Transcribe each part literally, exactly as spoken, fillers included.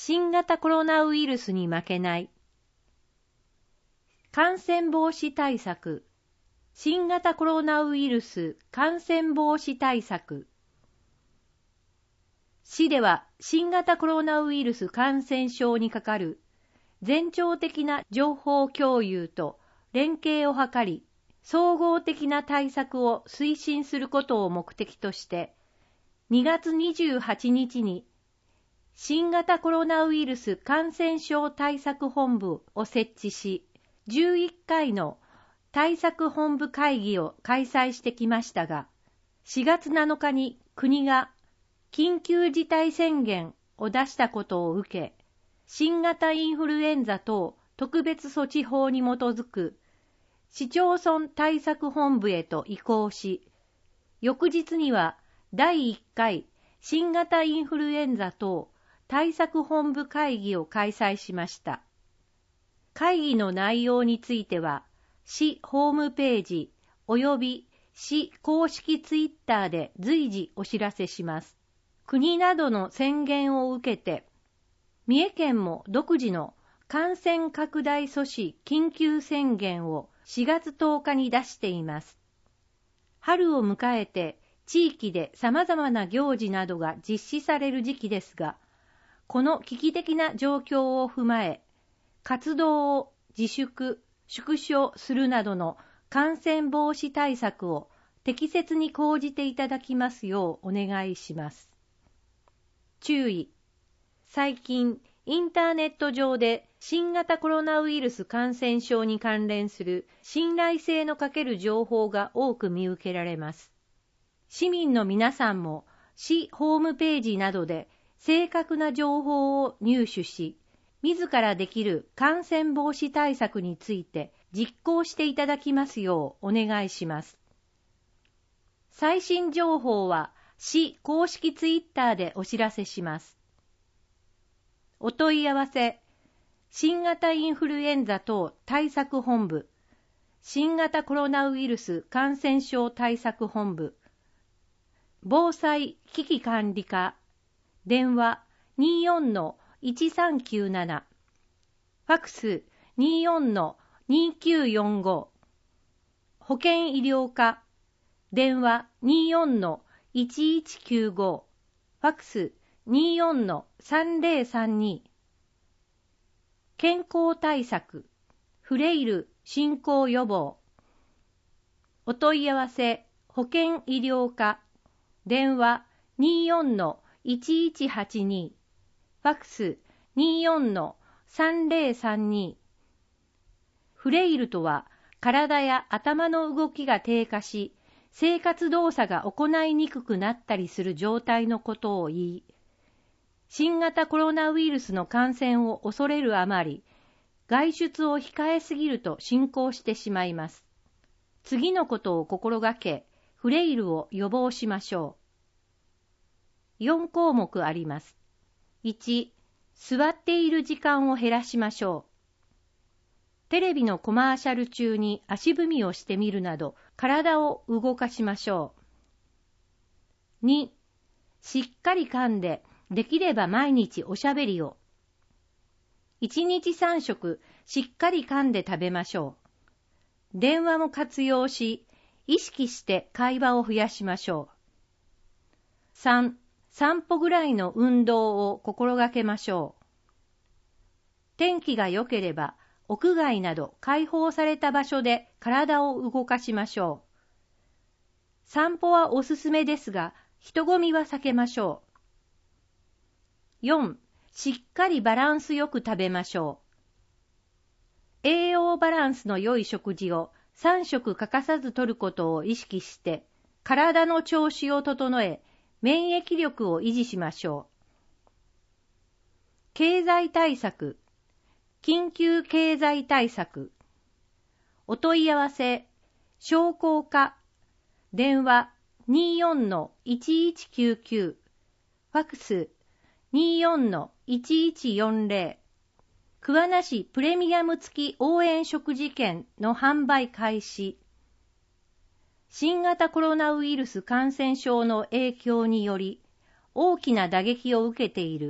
新型コロナウイルスに負けない。感染防止対策。新型コロナウイルス感染防止対策。市では新型コロナウイルス感染症にかかる全庁的な情報共有と連携を図り、総合的な対策を推進することを目的として、にがつにじゅうはちにちに新型コロナウイルス感染症対策本部を設置し、じゅういっかいの対策本部会議を開催してきましたが、しがつなのかに国が緊急事態宣言を出したことを受け、新型インフルエンザ等特別措置法に基づく市町村対策本部へと移行し、翌日にはだいいっかい新型インフルエンザ等対策本部会議を開催しました。会議の内容については、市ホームページ及び市公式ツイッターで随時お知らせします。国などの宣言を受けて、三重県も独自の感染拡大阻止緊急宣言をしがつとおかに出しています。春を迎えて地域で様々な行事などが実施される時期ですが、この危機的な状況を踏まえ、活動を自粛、縮小するなどの感染防止対策を適切に講じていただきますようお願いします。注意。最近、インターネット上で新型コロナウイルス感染症に関連する信頼性の欠ける情報が多く見受けられます。市民の皆さんも市ホームページなどで正確な情報を入手し、自らできる感染防止対策について実行していただきますようお願いします。最新情報は市公式ツイッターでお知らせします。お問い合わせ、新型インフルエンザ等対策本部、新型コロナウイルス感染症対策本部、防災危機管理課、電話 にじゅうよんのいちさんきゅうなな、ファクス にじゅうよんのにきゅうよんご、保健医療課、電話 にじゅうよんのいちいちきゅうご、ファクス にじゅうよんのさんぜろさんに、健康対策、フレイル進行予防、お問い合わせ、保健医療課、電話 にじゅうよんのいちいちはちに、ファクス にじゅうよんのさんぜろさんに。フレイルとは、体や頭の動きが低下し、生活動作が行いにくくなったりする状態のことを言い、新型コロナウイルスの感染を恐れるあまり、外出を控えすぎると進行してしまいます。次のことを心がけ、フレイルを予防しましょう。よんこうもくあります。いち、座っている時間を減らしましょう。テレビのコマーシャル中に足踏みをしてみるなど、体を動かしましょう。に、しっかり噛んで、できれば毎日おしゃべりを。いちにちさんしょくしっかり噛んで食べましょう。電話も活用し、意識して会話を増やしましょう。さん、散歩ぐらいの運動を心がけましょう。天気が良ければ、屋外など開放された場所で体を動かしましょう。散歩はおすすめですが、人混みは避けましょう。よん、しっかりバランスよく食べましょう。栄養バランスの良い食事をさんしょく欠かさず摂ることを意識して、体の調子を整え、免疫力を維持しましょう。経済対策、緊急経済対策。お問い合わせ、商工課、電話 にじゅうよんのいちいちきゅうきゅう、ファクス にじゅうよんのいちいちよんぜろ、桑名市プレミアム付き応援食事券の販売開始。新型コロナウイルス感染症の影響により、大きな打撃を受けている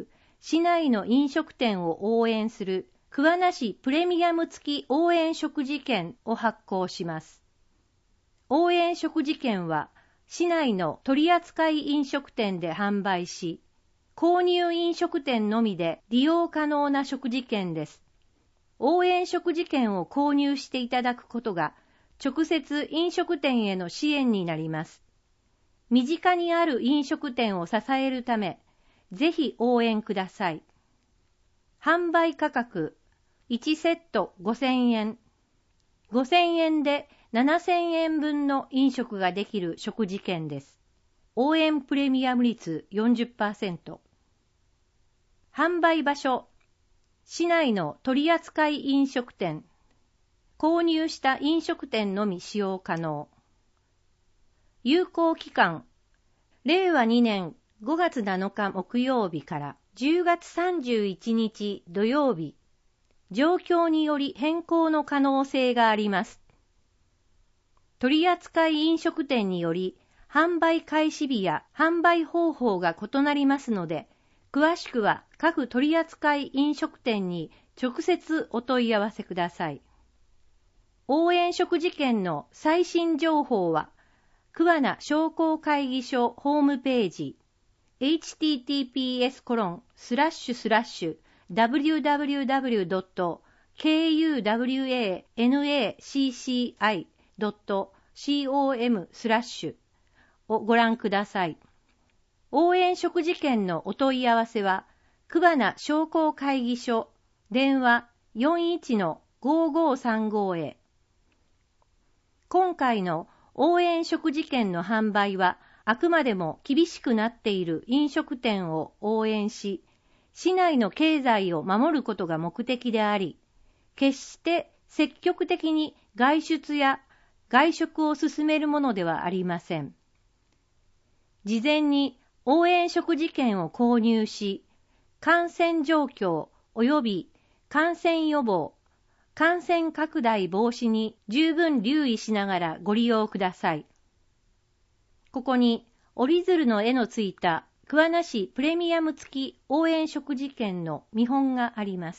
市内の飲食店を応援する桑名市プレミアム付き応援食事券を発行します。応援食事券は市内の取扱飲食店で販売し、購入飲食店のみで利用可能な食事券です。応援食事券を購入していただくことが直接飲食店への支援になります。身近にある飲食店を支えるため、ぜひ応援ください。販売価格いちセットごせんえん。ごせんえんでななせんえんぶんの飲食ができる食事券です。応援プレミアム率 よんじゅっパーセント。販売場所、市内の取扱飲食店。購入した飲食店のみ使用可能。有効期間、れいわにねんごがつなのか木曜日からじゅうがつさんじゅういちにち土曜日。状況により変更の可能性があります。取扱飲食店により販売開始日や販売方法が異なりますので、詳しくは各取扱飲食店に直接お問い合わせください。応援食事券の最新情報は、桑名商工会議所ホームページ、エイチティーティーピーエスコロンスラッシュスラッシュダブリューダブリューダブリュードットケーユーダブリューエーエヌエーシーシーアイドットコムスラッシュをご覧ください。応援食事券のお問い合わせは、桑名商工会議所電話 よんいちのごーごーさんご へ。今回の応援食事券の販売は、あくまでも厳しくなっている飲食店を応援し、市内の経済を守ることが目的であり、決して積極的に外出や外食を進めるものではありません。事前に応援食事券を購入し、感染状況及び感染予防、感染拡大防止に十分留意しながらご利用ください。ここに折り鶴の絵のついた桑名市プレミアム付き応援食事券の見本があります。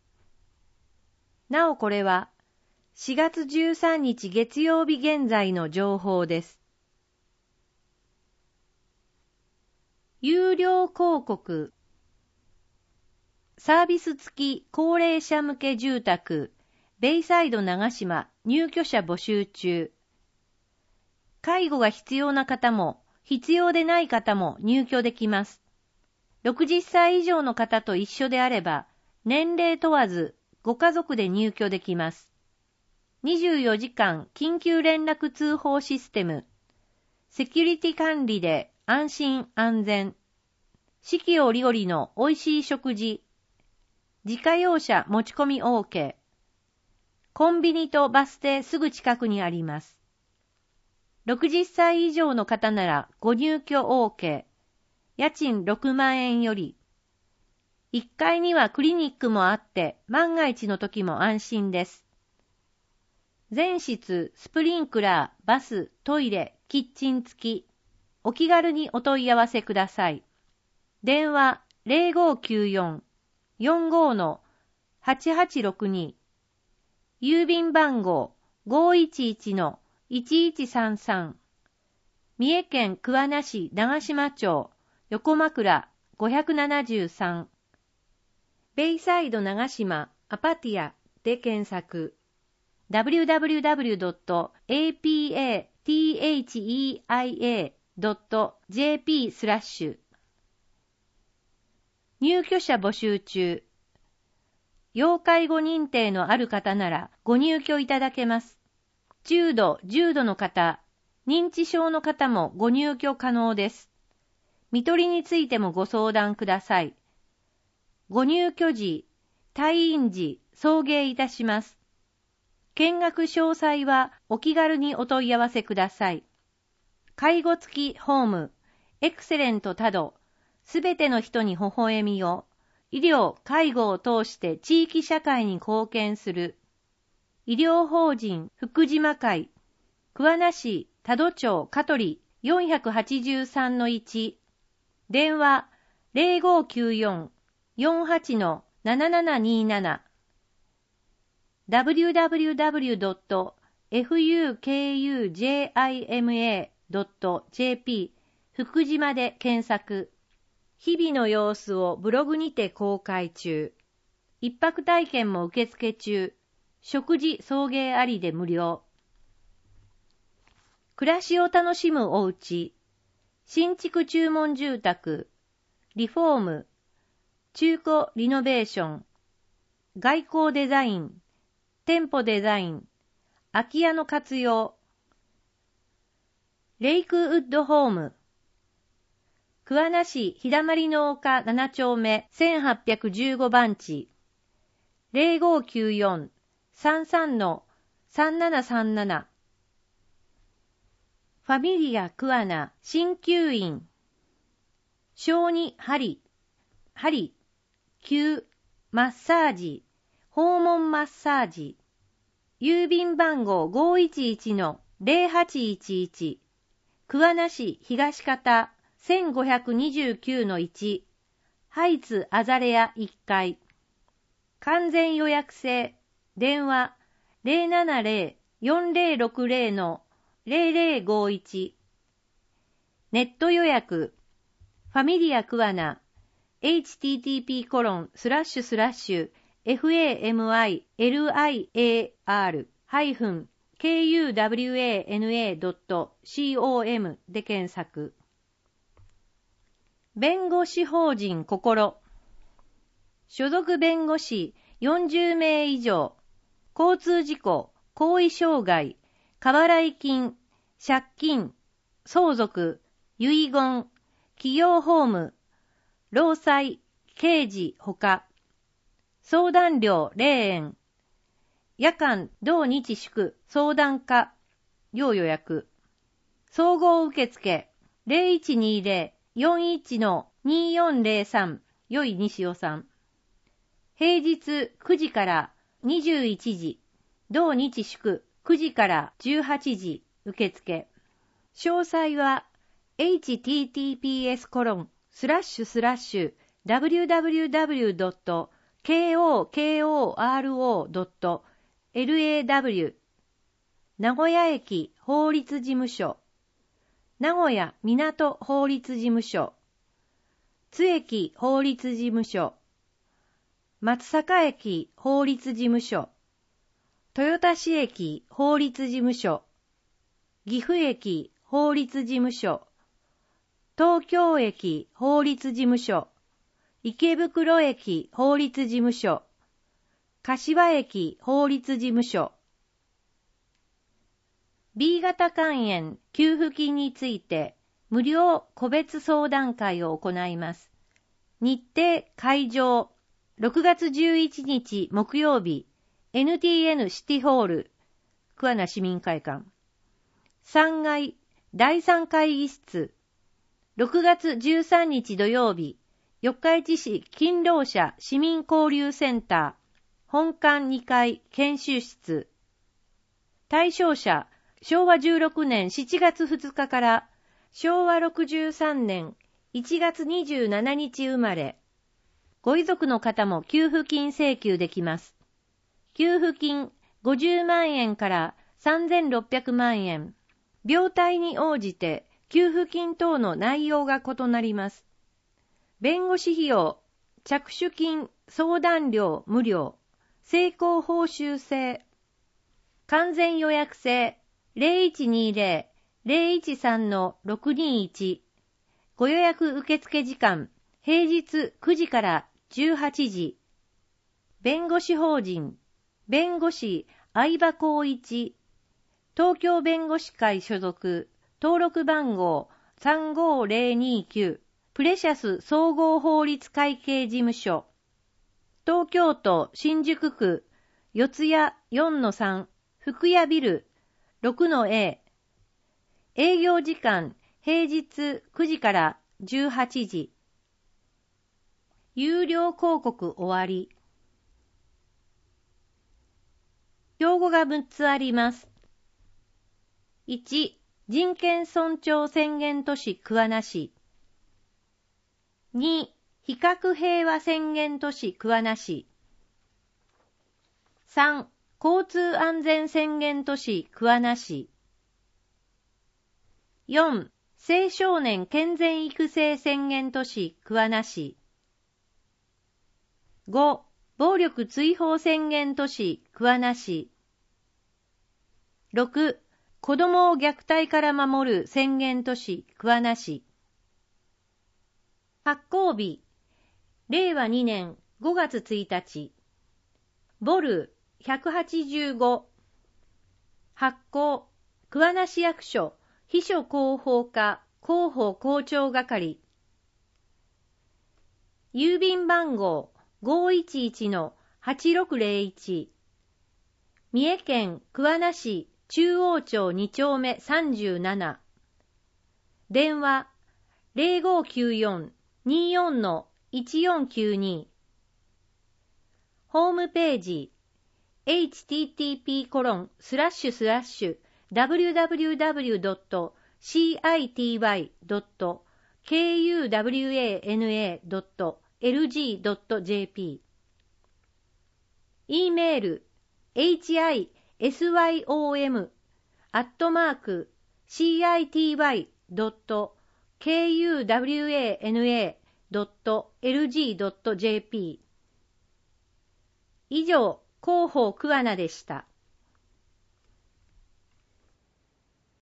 なおこれはしがつじゅうさんにち月曜日現在の情報です。有料広告、サービス付き高齢者向け住宅、ベイサイド長島入居者募集中。介護が必要な方も必要でない方も入居できます。ろくじゅっさい以上の方と一緒であれば、年齢問わずご家族で入居できます。にじゅうよじかん緊急連絡通報システム、セキュリティ管理で安心安全、四季折々の美味しい食事、自家用車持ち込み OK、コンビニとバス停すぐ近くにあります。ろくじゅっさい以上の方ならご入居 OK、家賃ろくまんえんより、いっかいにはクリニックもあって万が一の時も安心です。全室スプリンクラー、バス、トイレ、キッチン付き。お気軽にお問い合わせください。電話 ゼロごきゅうよん よんご のはちはちろくに。郵便番号 ごーいちいちのいちいちさんさん。三重県桑名市長島町横枕ごひゃくななじゅうさん。ベイサイド長島アパティアで検索。ダブリューダブリューダブリュードットエーピーエーティーエイチイーアイエードットジェーピー スラッシュ。入居者募集中。要介護認定のある方ならご入居いただけます。重度、重度の方、認知症の方もご入居可能です。見取りについてもご相談ください。ご入居時、退院時、送迎いたします。見学詳細はお気軽にお問い合わせください。介護付きホーム、エクセレント多度、すべての人に微笑みを、医療・介護を通して地域社会に貢献する、医療法人福島会、桑名市多度町香取 よんはちさんのいち、電話 ゼロごきゅうよんよんはちのななななになな ダブリューダブリューダブリュードットフクジマドットジェーピー 福島で検索。日々の様子をブログにて公開中。一泊体験も受付中。食事送迎ありで無料。暮らしを楽しむおうち。新築注文住宅。リフォーム。中古リノベーション。外交デザイン。店舗デザイン。空き家の活用。レイクウッドホーム。桑名市日だまりの丘なな丁目せんはっぴゃくじゅうご番地。ゼロごきゅうよん さんさんのさんななさんなな。ファミリア桑名鍼灸院。小児針、針、灸、マッサージ、訪問マッサージ。郵便番号 ごーいちいちのゼロはちいちいち。桑名市東方せんごひゃくにじゅうきゅうのいち。ハイツアザレアいっかい。完全予約制。電話 ゼロななゼロ よんゼロろくゼロのゼロゼロごいち。ネット予約。ファミリア桑名 エイチティーティーピーコロンスラッシュスラッシュエフエーエムアイエルアイエーアールハイフンケーユーダブリューエーエヌエードットコム で検索。弁護士法人心。所属弁護士よんじゅうめい以上。交通事故、行為障害、過払い金、借金、相続、遺言、企業法務、労災、刑事ほか。相談料ゼロえん。夜間、同日祝、相談課、要予約。総合受付、ゼロいちにゼロ よんいちのによんゼロさん、よい西尾さん。平日くじからにじゅういちじ、同日祝くじからじゅうはちじ、受付。詳細は、エイチティーティーピーエスコロンスラッシュスラッシュダブリューダブリューダブリュードットココドットラウ 名古屋駅法律事務所。名古屋港法律事務所。津駅法律事務所。松阪駅法律事務所。豊田市駅法律事務所。岐阜駅法律事務所。東京駅法律事務所。池袋駅法律事務所。柏駅法律事務所。B 型肝炎給付金について無料個別相談会を行います。日程会場ろくがつじゅういちにち木曜日 エヌティーエヌ シティホール桑名市民会館さんがいだいさん会議室ろくがつじゅうさんにち土曜日四日市市勤労者市民交流センター本館にかい研修室対象者しょうわじゅうろくねんしちがつふつかからしょうわろくじゅうさんねんいちがつにじゅうしちにち生まれ。ご遺族の方も給付金請求できます。給付金ごじゅうまんえんからさんぜんろっぴゃくまんえん。病態に応じて給付金等の内容が異なります。弁護士費用、着手金、相談料無料、成功報酬制、完全予約制、ゼロいちにゼロ ゼロいちさんのろくにいち。ご予約受付時間、平日くじからじゅうはちじ。弁護士法人、弁護士相葉光一、東京弁護士会所属、登録番号さんごゼロにきゅう、プレシャス総合法律会計事務所、東京都新宿区四谷 よんのさん、福屋ビル ろくのエー、営業時間平日くじからじゅうはちじ。有料広告終わり。標語がむっつあります。いち、人権尊重宣言都市桑名市。に、 非核平和宣言都市桑名市。さん、交通安全宣言都市桑名市。よん、青少年健全育成宣言都市桑名市。ご、暴力追放宣言都市桑名市。ろく、子どもを虐待から守る宣言都市桑名市。発行日、れいわにねんごがつついたち。ボルひゃくはちじゅうご。発行、桑名市役所秘書広報課広報広聴係。郵便番号 ごいちいちのはちろくぜろいち。三重県桑名市中央町にちょうめさんじゅうなな。電話 ゼロごきゅうよん にーよん のいちよんきゅうに。ホームページ エイチティーティーピーコロンスラッシュスラッシュダブリューダブリューダブリュードットシーアイティーワイドットケーユーダブリューエーエヌエードットエルジードットジェーピー。 E メール エイチアイエスワイオーエム アットマーク シーアイティーワイドットケーユーダブリューエーエヌエードットエルジードットジェーピー。以上、広報桑名でした。